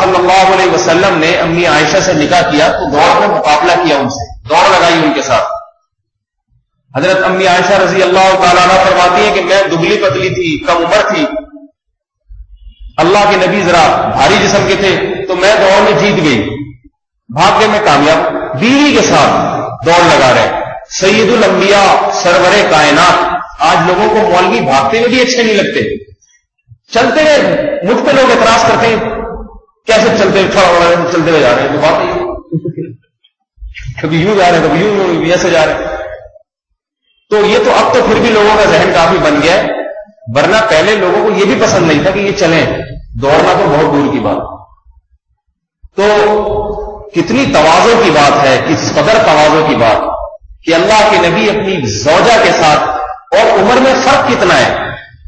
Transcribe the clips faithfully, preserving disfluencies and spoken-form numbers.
صلی اللہ علیہ وسلم نے امی عائشہ سے نکاح کیا تو دوڑ میں مقابلہ کیا، ان سے دوڑ لگائی ان کے ساتھ. حضرت امی عائشہ رضی اللہ تعالیٰ عنہ فرماتی ہیں کہ میں دبلی پتلی تھی، کم عمر تھی، اللہ کے نبی ذرا بھاری جسم کے تھے، تو میں دوڑ میں جیت گئی، بھاگ کے میں کامیاب. بیوی کے ساتھ دوڑ لگا رہے. سید الانبیاء، سرور کائنات. آج لوگوں کو مولوی بھاگتے ہوئے بھی اچھے نہیں لگتے، چلتے ہیں. مجھ پہ لوگ اعتراض کرتے ہیں کیسے چلتے چلتے ہوئے جا رہے ہیں، تو بات نہیں، کبھی یوں جا رہے ہیں کبھی یوں ایسے جا رہے ہیں. تو یہ تو اب تو پھر بھی لوگوں کا ذہن کافی بن گیا ہے، ورنہ پہلے لوگوں کو یہ بھی پسند نہیں تھا کہ یہ چلیں، دوڑنا تو بہت دور کی بات. تو کتنی تواضع کی بات ہے، کس قدر تواضع کی بات کہ اللہ کے نبی اپنی زوجہ کے ساتھ، اور عمر میں فرق کتنا ہے.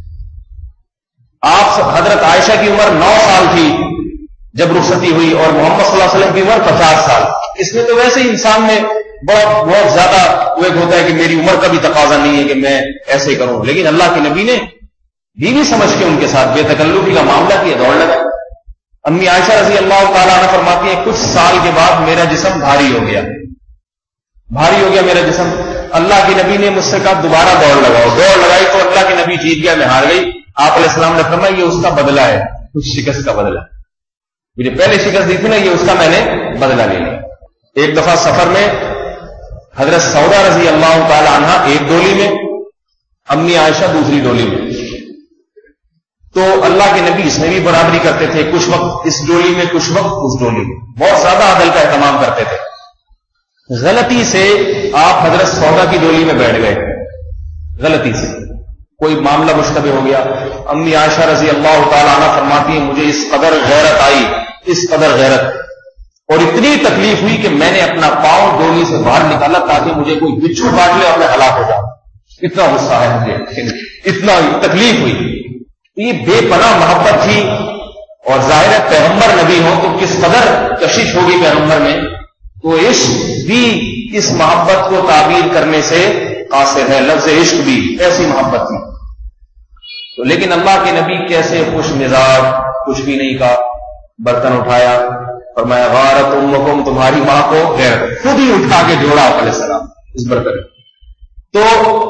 آپ حضرت عائشہ کی عمر نو سال تھی جب رخصتی ہوئی، اور محمد صلی اللہ علیہ وسلم کی عمر پچاس سال. اس میں تو ویسے ہی انسان میں بہت بہت زیادہ وہ ایک ہوتا ہے کہ میری عمر کا بھی تقاضا نہیں ہے کہ میں ایسے کروں، لیکن اللہ کے نبی نے بیوی سمجھ کے ان کے ساتھ بے تکلفی کا معاملہ کیا، دوڑ لگا. امی عائشہ رضی اللہ تعالیٰ عنہ فرماتی ہیں کچھ سال کے بعد میرا جسم بھاری ہو گیا، بھاری ہو گیا میرا جسم. اللہ کے نبی نے مجھ سے کہا دوبارہ دوڑ لگاؤ. دوڑ لگائی تو اللہ کے نبی جیت گیا، میں ہار گئی. آپ علیہ السلام نے فرمایا یہ اس کا بدلہ ہے، کچھ شکست کا بدلہ. مجھے پہلے شکست دی تھی نا، یہ اس کا میں نے بدلہ لے لیا. ایک دفعہ سفر میں حضرت سودا رضی اللہ تعالی عنہ ایک ڈولی میں، امی عائشہ دوسری ڈولی میں. تو اللہ کے نبی اس میں بھی برابری کرتے تھے، کچھ وقت اس ڈولی میں کچھ وقت اس ڈولی میں، بہت زیادہ عدل کا اہتمام کرتے تھے. غلطی سے آپ حضرت سودا کی ڈولی میں بیٹھ گئے، غلطی سے کوئی معاملہ مشتبہ ہو گیا. امی عائشہ رضی اللہ تعالی عنہ فرماتی ہیں مجھے اس قدر غیرت آئی، اس قدر غیرت، اور اتنی تکلیف ہوئی کہ میں نے اپنا پاؤں ڈولی سے باہر نکالا تاکہ مجھے کوئی بچھو کاٹ لے اور میں ہلاک ہو جاؤں. اتنا غصہ ہے مجھے، اتنا تکلیف ہوئی. یہ بے پناہ محبت تھی، اور ظاہر ہے پیغمبر نبی ہو تو کس قدر کشش ہوگی پیغمبر میں. تو عشق بھی اس محبت کو تعبیر کرنے سے قاصر ہے، لفظ عشق بھی ایسی محبت تھی. تو لیکن اللہ کے نبی کیسے خوش مزاج، کچھ بھی نہیں کہا، برتن اٹھایا، فرمایا غارت امکم، تمہاری ماں کو غیرت، خود ہی اٹھا کے جوڑا آپ علیہ السلام اس برتن. تو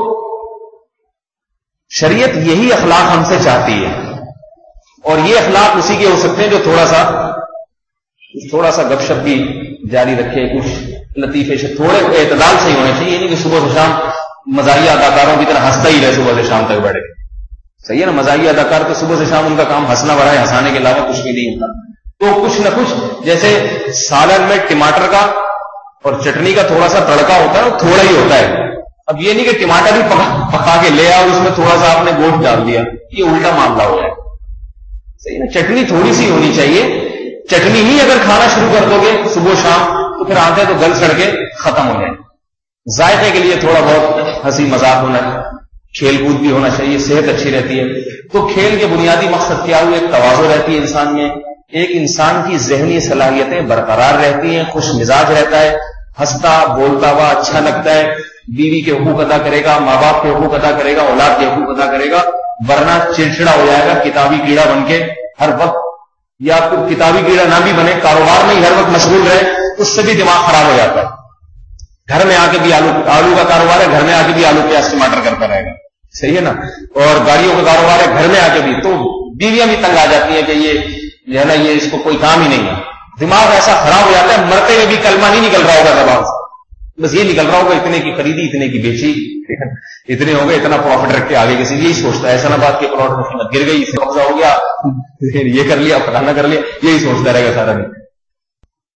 شریعت یہی اخلاق ہم سے چاہتی ہے، اور یہ اخلاق اسی کے ہو سکتے ہیں جو تھوڑا سا تھوڑا سا گپ شپ بھی جاری رکھے، کچھ لطیفے سے، تھوڑے اعتدال سے ہی ہونے چاہیے. یہ نہیں کہ صبح سے شام مزاحیہ اداکاروں کی طرح ہنستا ہی رہے صبح سے شام تک بیٹھے. صحیح ہے نا، مزاحیہ اداکار تو صبح سے شام ان کا کام ہنسنا بڑا ہے، ہنسانے کے علاوہ کچھ بھی نہیں ہوتا. تو کچھ نہ کچھ، جیسے سالن میں ٹماٹر کا اور چٹنی کا تھوڑا سا تڑکا ہوتا ہے، تھوڑا ہی ہوتا ہے. اب یہ نہیں کہ ٹماٹر بھی پکا کے لے آیا اور اس میں تھوڑا سا آپ نے گوشت ڈال دیا، یہ الٹا معاملہ ہو جائے. صحیح نا، چٹنی تھوڑی سی ہونی چاہیے. چٹنی ہی اگر کھانا شروع کر دو گے صبح شام تو پھر آتے تو گل سڑ کے ختم ہو جائے. ذائقے کے لیے تھوڑا بہت ہنسی مذاق ہونا ہے، کھیل کود بھی ہونا چاہیے، صحت اچھی رہتی ہے. تو کھیل کے بنیادی مقصد کیا ہوئے؟ ایک تواضع رہتی ہے انسان میں، ایک انسان کی ذہنی صلاحیتیں برقرار رہتی ہیں، خوش مزاج رہتا ہے، ہنستا بولتا ہوا اچھا لگتا ہے، بیوی کے حقوق ادا کرے گا، ماں باپ کے حقوق ادا کرے گا، اولاد کے حقوق ادا کرے گا. ورنہ چڑچڑا ہو جائے گا، کتابی کیڑا بن کے ہر وقت، یا کوئی کتابی کیڑا نہ بھی بنے، کاروبار میں ہی ہر وقت مشغول رہے، اس سے بھی دماغ خراب ہو جاتا ہے. گھر میں آ کے بھی آلو آلو کا کاروبار ہے، گھر میں آ کے بھی آلو پیاز ٹماٹر کرتا رہے گا. صحیح ہے نا. اور گاڑیوں کا کاروبار ہے، گھر میں آ کے بھی، تو بیویاں بھی تنگ آ جاتی ہیں کہ یہ جو ہے نا یہ اس کو کوئی کام ہی نہیں ہے. دماغ ایسا خراب ہو جاتا ہے، مرتے ہوئے بھی کلمہ نہیں نکل رہا ہوگا زبان سے، بس یہ نکل رہا ہوگا اتنے کی خریدی، اتنے کی بیچی، اتنے ہو گئے، اتنا پروفٹ رکھ کے آگے کسی یہی سوچتا ہے. ایسا نہ بات کہ پلاٹ میں قیمت گر گئی، اس سے قبضہ ہو گیا، یہ کر لیا، فلانا کر لیا، یہی سوچتا رہے گا سارا دن.